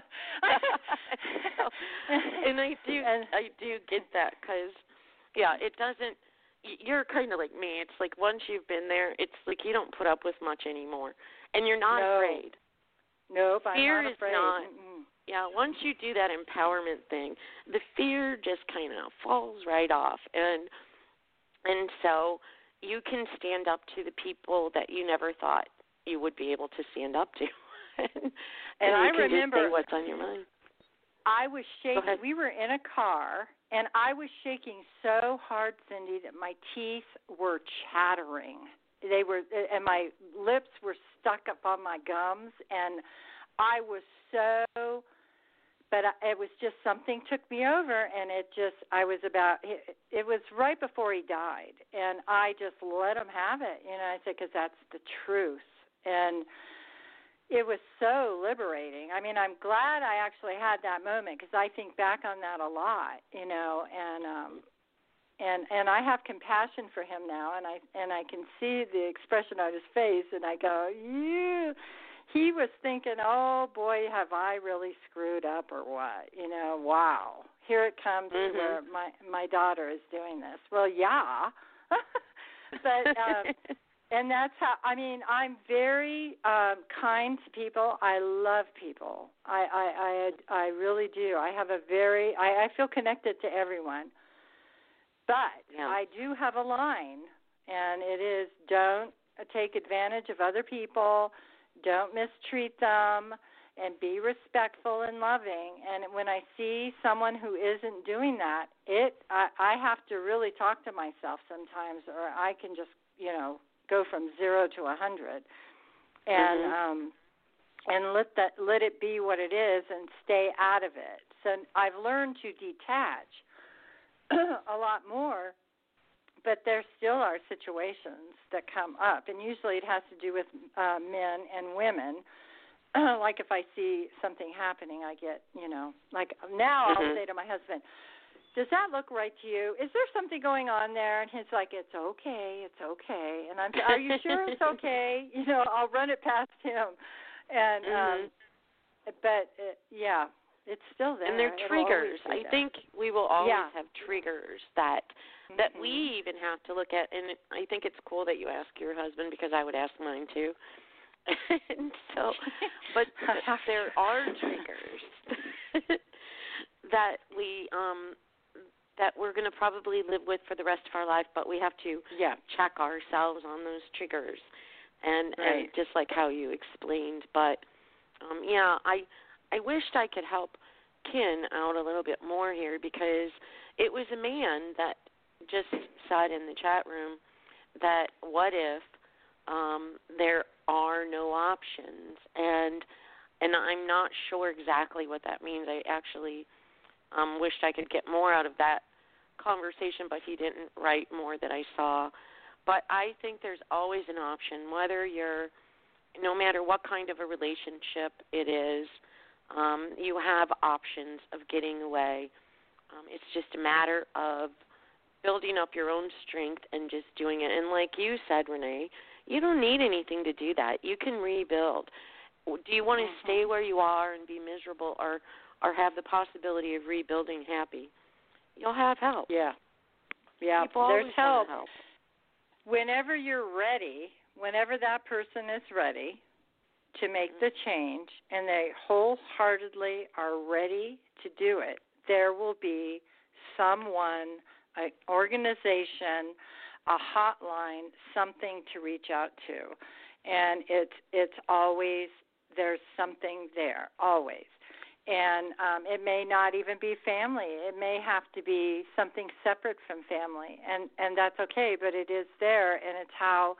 S4: and I do get that because, it doesn't. You're kind of like me. It's like once you've been there, it's like you don't put up with much anymore, and you're not afraid.
S9: Nope,
S4: fear
S9: I'm not afraid.
S4: Is not. Yeah, once you do that empowerment thing, the fear just kind of falls right off, and so you can stand up to the people that you never thought you would be able to stand up to, and
S9: I
S4: you can
S9: remember
S4: just say what's on your mind.
S9: I was shaking. We were in a car, and I was shaking so hard, Cindy, that my teeth were chattering. They were, and my lips were stuck up on my gums, and I was so. But it was just something took me over, and it was right before he died, and I just let him have it. I said, because that's the truth. And it was so liberating. I mean, I'm glad I actually had that moment because I think back on that a lot, and I have compassion for him now, and I can see the expression on his face, and I go, yeah. He was thinking, oh, boy, have I really screwed up or what? Wow. Here it comes where my daughter is doing this. Well, yeah. But and that's how, I'm very kind to people. I love people. I really do. I feel connected to everyone. But I do have a line, and it is don't take advantage of other people. Don't mistreat them, and be respectful and loving. And when I see someone who isn't doing that, I have to really talk to myself sometimes, or I can just, go from 0 to 100, and let it be what it is, and stay out of it. So I've learned to detach a lot more. But there still are situations that come up, and usually it has to do with men and women. Like if I see something happening, I get, like now I'll say to my husband, does that look right to you? Is there something going on there? And he's like, it's okay. And I'm, are you sure it's okay? I'll run it past him. And, it's still there.
S4: And they're triggers. I think we will always have triggers that we even have to look at. And I think it's cool that you ask your husband, because I would ask mine too. And so, but there are triggers that we're going to probably live with for the rest of our life, but we have to check ourselves on those triggers. And just like how you explained. But, I wished I could help Ken out a little bit more here, because it was a man that just said in the chat room that what if there are no options, and I'm not sure exactly what that means. I actually wished I could get more out of that conversation, but he didn't write more that I saw. But I think there's always an option, no matter what kind of a relationship it is, you have options of getting away. It's just a matter of building up your own strength and just doing it. And like you said, Renee, you don't need anything to do that. You can rebuild. Do you want to stay where you are and be miserable, or have the possibility of rebuilding happy? You'll have help.
S9: Yeah. Yeah,
S4: People
S9: there's help.
S4: help.
S9: Whenever you're ready, whenever that person is ready to make the change and they wholeheartedly are ready to do it, there will be someone, an organization, a hotline, something to reach out to. And it's always, there's something there, always. And it may not even be family. It may have to be something separate from family. And that's okay, but it is there, and it's how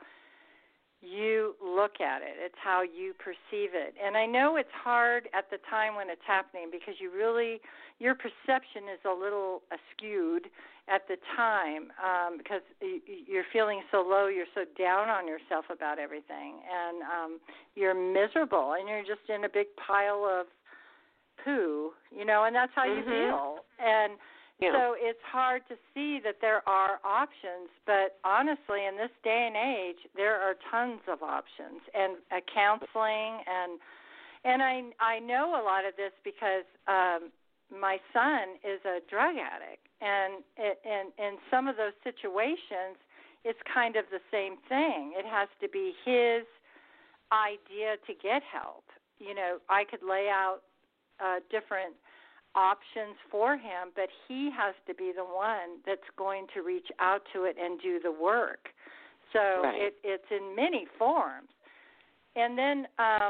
S9: you look at it. It's how you perceive it. And I know it's hard at the time when it's happening, because your perception is a little askewed at the time, because you're feeling so low, you're so down on yourself about everything, and you're miserable, and you're just in a big pile of poo, and that's how you feel. And so it's hard to see that there are options, but honestly, in this day and age, there are tons of options, and counseling, and I know a lot of this because my son is a drug addict, and in some of those situations, it's kind of the same thing. It has to be his idea to get help. I could lay out different options for him, but he has to be the one that's going to reach out to it and do the work. So it's in many forms. And then,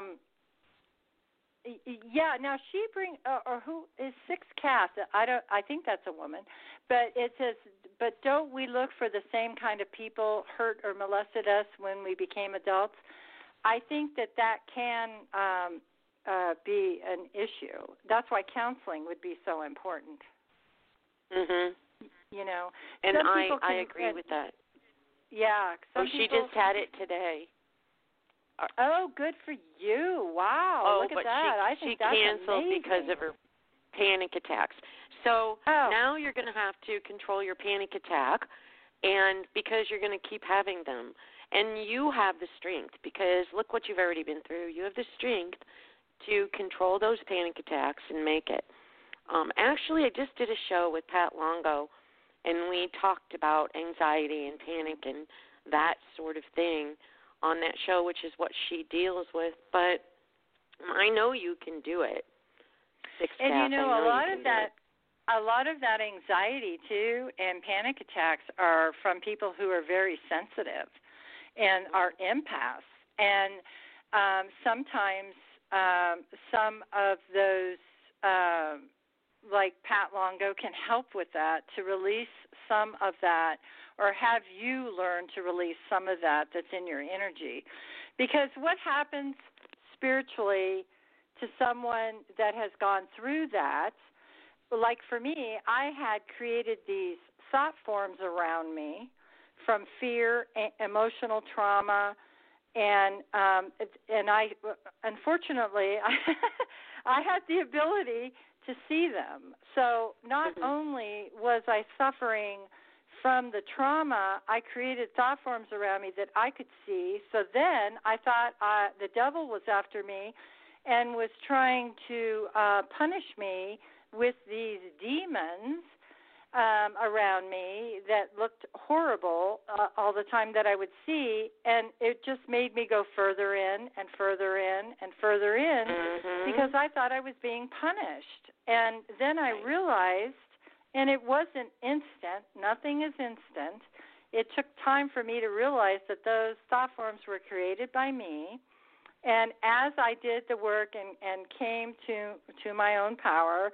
S9: now she or who is Six Cass? I think that's a woman, but it says, but don't we look for the same kind of people hurt or molested us when we became adults? I think that can be an issue. That's why counseling would be so important.
S4: Mhm.
S9: And
S4: I agree with that.
S9: Yeah.
S4: She just had it today.
S9: Oh, good for you! Wow, look at that. I think that's amazing.
S4: She canceled because of her panic attacks. So now you're going to have to control your panic attack, and because you're going to keep having them, and you have the strength, because look what you've already been through. You have the strength to control those panic attacks and make it. Actually, I just did a show with Pat Longo, and we talked about anxiety and panic and that sort of thing on that show, which is what she deals with. But I know you can do it.
S9: And a lot of that anxiety too, and panic attacks are from people who are very sensitive and are empaths. And sometimes some of those, like Pat Longo, can help with that, to release some of that, or have you learn to release some of that that's in your energy. Because what happens spiritually to someone that has gone through that, like for me, I had created these thought forms around me from fear, emotional trauma, and I unfortunately I had the ability to see them. So not only was I suffering from the trauma, I created thought forms around me that I could see. So then I thought the devil was after me and was trying to punish me with these demons around me that looked horrible all the time that I would see, and it just made me go further in and further in and further in because I thought I was being punished. And then I realized, and it wasn't instant, nothing is instant, it took time for me to realize that those thought forms were created by me, And as I did the work and came to my own power,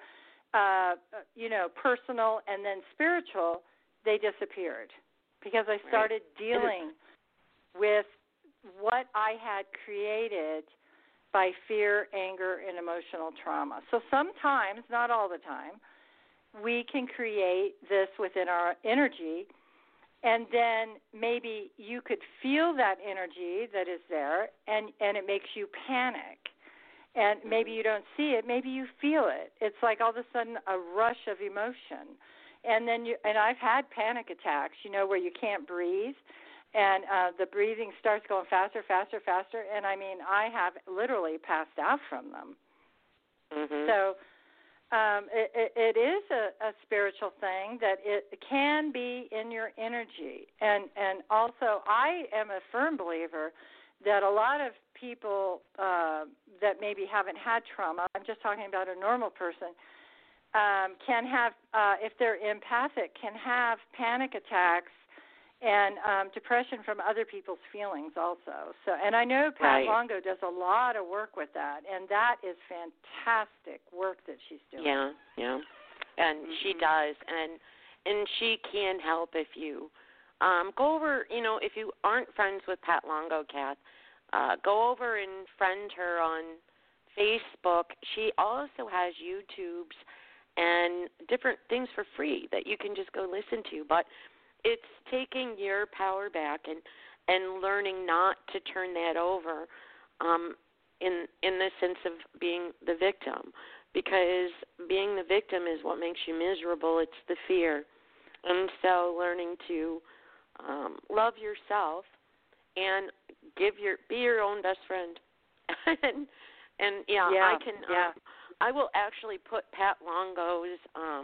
S9: personal and then spiritual, they disappeared because I started dealing with what I had created by fear, anger, and emotional trauma. So sometimes, not all the time, we can create this within our energy, and then maybe you could feel that energy that is there, and it makes you panic. And maybe you don't see it, maybe you feel it. It's like all of a sudden a rush of emotion. And then I've had panic attacks, where you can't breathe, and the breathing starts going faster, faster, faster, and I mean, I have literally passed out from them. Mm-hmm. So it is a spiritual thing that it can be in your energy. And also, I am a firm believer that a lot of people that maybe haven't had trauma, I'm just talking about a normal person, can have, if they're empathic, can have panic attacks and depression from other people's feelings also. So, and I know Pat Longo does a lot of work with that, and that is fantastic work that she's doing.
S4: Yeah, and she does, and she can help if you go over. If you aren't friends with Pat Longo, Kath, go over and friend her on Facebook. She also has YouTubes and different things for free that you can just go listen to, but it's taking your power back and learning not to turn that over in the sense of being the victim, because being the victim is what makes you miserable. It's the fear. And so learning to love yourself and be your own best friend. I will actually put Pat Longo's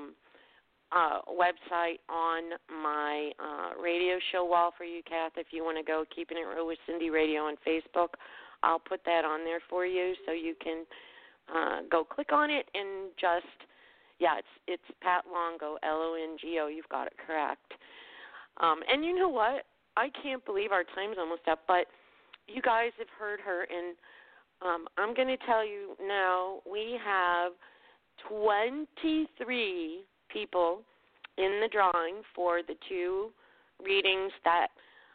S4: website on my radio show wall for you, Kath. If you want to go Keeping It Real with Cindy Radio on Facebook, I'll put that on there for you so you can go click on it and just, it's Pat Longo, Longo. You've got it correct. And you know what? I can't believe our time's almost up, but you guys have heard her, and I'm going to tell you now, we have 23 people in the drawing for the 2 readings that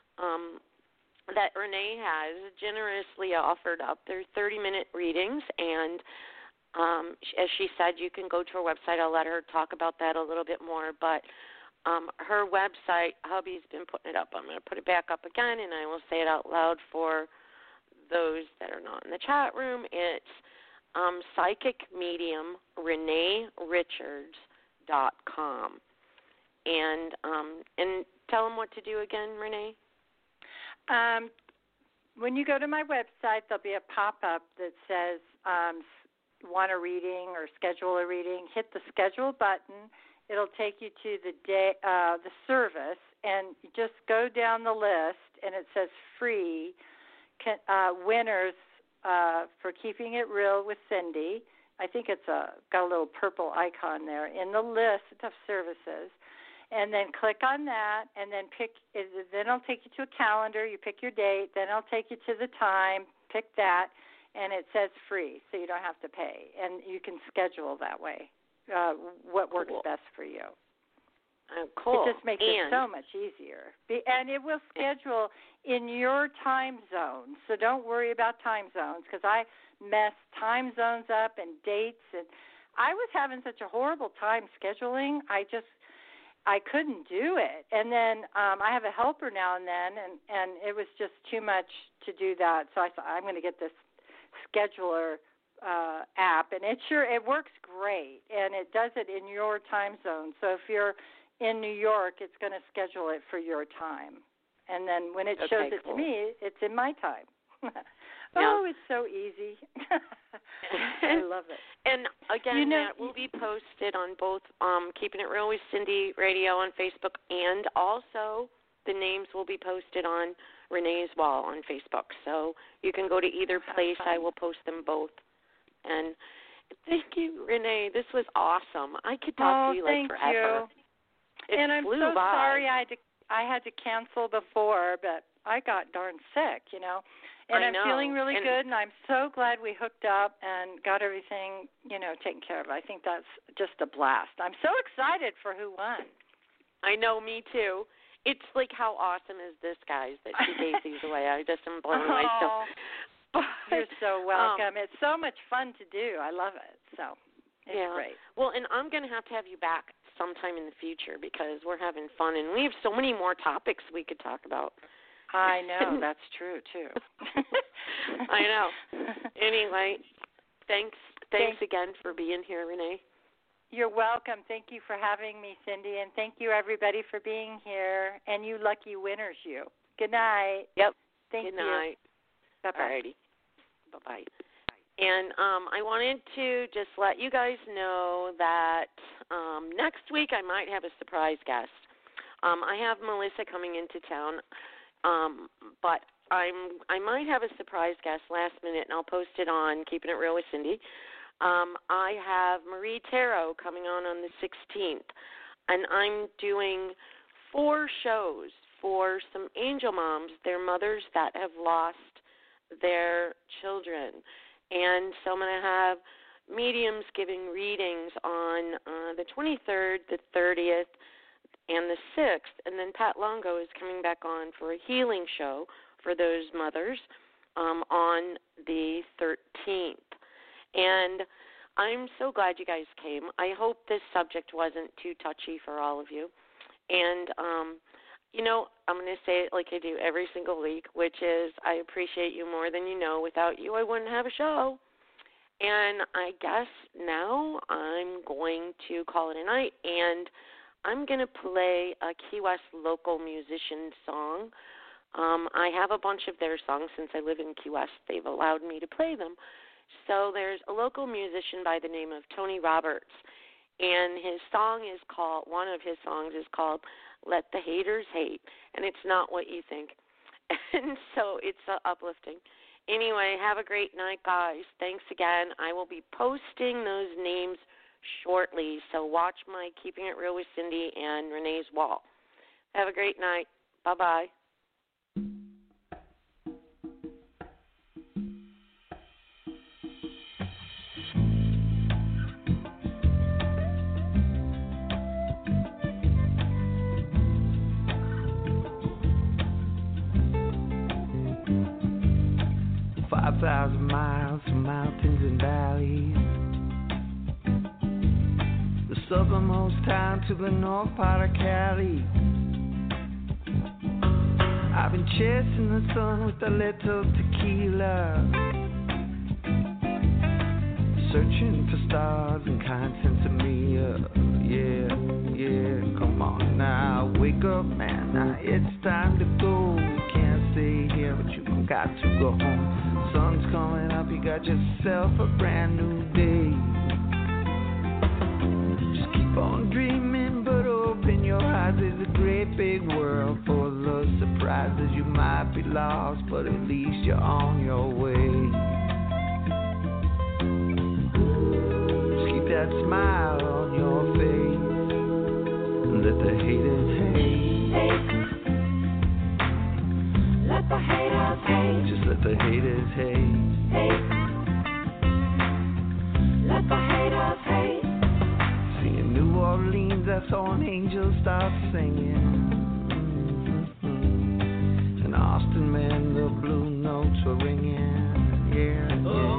S4: Renee has generously offered up. They're 30-minute readings, and as she said, you can go to her website. I'll let her talk about that a little bit more, but her website, hubby's been putting it up. I'm going to put it back up again, and I will say it out loud for those that are not in the chat room. It's psychic medium ReneeRichards.com. And tell them what to do again, Renee.
S9: When you go to my website, there'll be a pop-up that says want a reading or schedule a reading. Hit the schedule button. It'll take you to the service, and you just go down the list, and it says free winners for Keeping It Real with Cindy. I think it's got a little purple icon there in the list of services, and then click on that, and then then it'll take you to a calendar. You pick your date, then it'll take you to the time. Pick that, and it says free, so you don't have to pay, and you can schedule that way. What works best for you.
S4: Cool.
S9: It just makes it so much easier. And it will schedule in your time zone. So don't worry about time zones, because I messed time zones up and dates. And I was having such a horrible time scheduling. I couldn't do it. And then I have a helper now and then, and it was just too much to do that. So I thought, I'm going to get this scheduler app, and it works great, and it does it in your time zone. So if you're in New York, it's going to schedule it for your time, and then when it shows it to me, it's in my time. It's so easy. I love it.
S4: And again, that will be posted on both Keeping It Real with Cindy Radio on Facebook, and also the names will be posted on Renee's wall on Facebook. So you can go to either place. I will post them both. And thank you, Renee. This was awesome. I could talk to you like forever.
S9: And I'm so sorry I had to cancel before, but I got darn sick, And
S4: I
S9: I'm
S4: know.
S9: feeling really good, and I'm so glad we hooked up and got everything, taken care of. I think that's just a blast. I'm so excited for who won.
S4: I know, me too. It's like, how awesome is this, guys, that she gave these away. I just am blown away. So,
S9: you're so welcome. It's so much fun to do. I love it. So it's great.
S4: Well, and I'm going to have you back sometime in the future because we're having fun, and we have so many more topics we could talk about.
S9: I know. That's true, too.
S4: I know. Anyway, thanks again for being here, Renee.
S9: You're welcome. Thank you for having me, Cindy, and thank you, everybody, for being here, and you lucky winners, you. Good night.
S4: Yep.
S9: Thank you.
S4: Good night.
S9: Bye-bye.
S4: Alrighty. Bye-bye. And I wanted to just let you guys know that next week I might have a surprise guest. I have Melissa coming into town, but I might have a surprise guest last minute, and I'll post it on Keeping It Real with Cindy. I have Marie Tarot coming on the 16th, and I'm doing 4 shows for some angel moms, their mothers that have lost their children. And so I'm going to have mediums giving readings on the 23rd, the 30th, and the 6th. And then Pat Longo is coming back on for a healing show for those mothers on the 13th. And I'm so glad you guys came. I hope this subject wasn't too touchy for all of you. And, I'm going to say it like I do every single week, which is I appreciate you more than you know. Without you, I wouldn't have a show. And I guess now I'm going to call it a night, and I'm going to play a Key West local musician song. I have a bunch of their songs since I live in Key West. They've allowed me to play them. So there's a local musician by the name of Tony Roberts, and one of his songs is called Let the Haters Hate, and it's not what you think. And so it's uplifting. Anyway, have a great night, guys. Thanks again. I will be posting those names shortly, so watch my Keeping It Real with Cindy and Renee's wall. Have a great night. Bye-bye.
S10: Thousand miles of mountains and valleys, the southernmost town to the north part of Cali. I've been chasing the sun with a little tequila, searching for stars and kind sense of me. Yeah, come on now, wake up, man, now it's time to go. You can't stay here, but you got to go home. Sun's coming up, you got yourself a brand new day. Just keep on dreaming, but open your eyes. There's a great big world full of surprises. You might be lost, but at least you're on your way. Just keep that smile on your face and let the haters hate. Let the haters hate. Just let the haters hate. Let the haters hate. See, in New Orleans, I saw an angel start singing. In Austin, man, the blue notes were ringing. Yeah.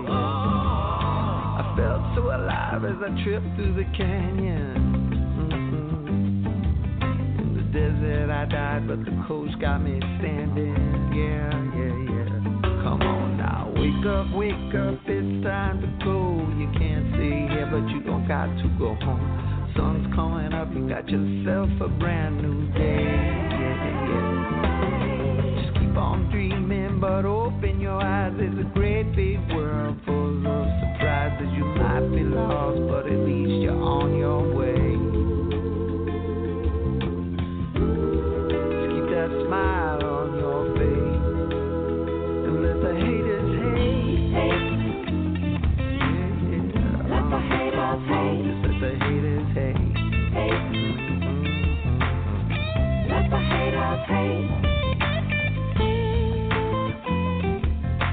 S10: I felt so alive as I tripped through the canyon. In the desert, I died, but the coast got me standing. Yeah. Come on now, wake up, it's time to go. You can't stay here, but you don't got to go home. Sun's coming up, you got yourself a brand new day. Yeah. Just keep on dreaming, but open your eyes. There's a great big world full of surprises. You might be lost, but at least you're on your way. Just keep that smile on your face. Let the haters hate. Let the haters hate. Just let the haters hate. Let the haters hate.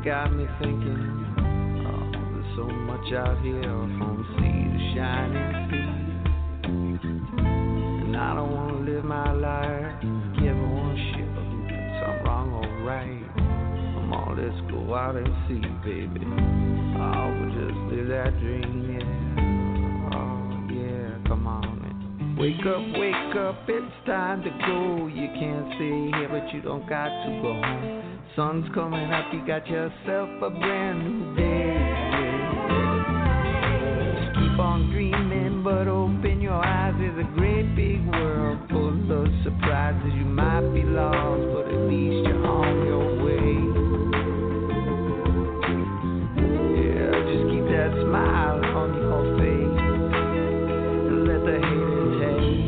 S10: got me thinking, oh, there's so much out here from sea to shining sea. And I don't want to live my life, give one shit if I'm wrong or right. Come on, let's go out and see, baby. Oh, we'll just live that dream, yeah. Oh, yeah, come on. Wake up, it's time to go. You can't stay here, but you don't got to go home. Sun's coming up, you got yourself a brand new day. Just keep on dreaming, but open your eyes. There's a great big world full of surprises. You might be lost, but at least you're on your way. Yeah, just keep that smile on your face and let the haters hate.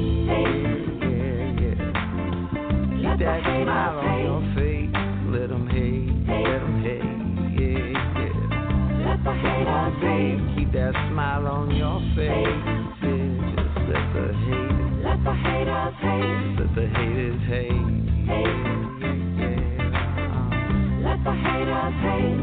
S10: Keep that smile on your face. Let them hate, yeah. Let the haters hate. Keep that smile on your face, yeah. Just let the haters hate. Let the haters hate, yeah. Let the haters hate.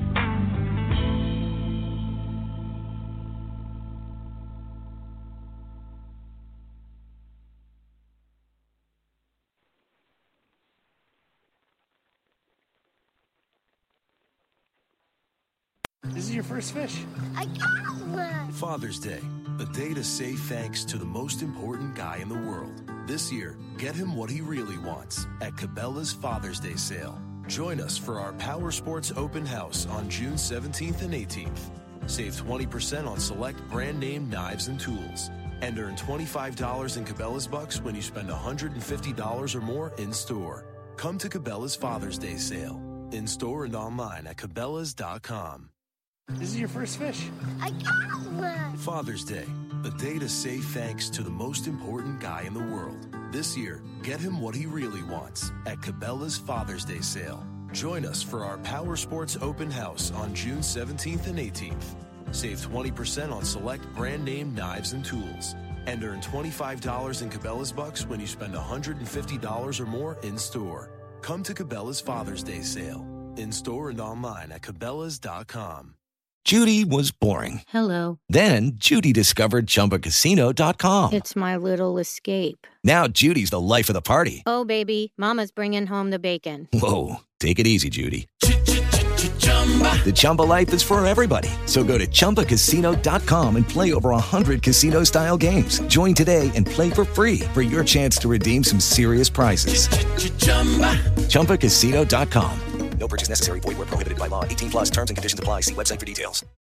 S11: This is your first fish.
S5: I got one.
S6: Father's Day, a day to say thanks to the most important guy in the world. This year, get him what he really wants at Cabela's Father's Day sale. Join us for our Power Sports Open House on June 17th and 18th. Save 20% on select brand name knives and tools. And earn $25 in Cabela's bucks when you spend $150 or more in store. Come to Cabela's Father's Day sale. In store and online at Cabela's.com.
S11: This is your first fish.
S5: I got one.
S6: Father's Day, a day to say thanks to the most important guy in the world. This year, get him what he really wants at Cabela's Father's Day sale. Join us for our Power Sports Open House on June 17th and 18th. Save 20% on select brand name knives and tools. And earn $25 in Cabela's bucks when you spend $150 or more in store. Come to Cabela's Father's Day sale. In store and online at Cabela's.com.
S12: Judy was boring.
S13: Hello.
S12: Then Judy discovered ChumbaCasino.com.
S13: It's my little escape.
S12: Now Judy's the life of the party.
S13: Oh, baby, mama's bringing home the bacon.
S12: Whoa, take it easy, Judy. The Chumba life is for everybody. So go to ChumbaCasino.com and play over 100 casino-style games. Join today and play for free for your chance to redeem some serious prizes. ChumbaCasino.com.
S14: No purchase necessary. Void where prohibited by law. 18 plus terms and conditions apply. See website for details.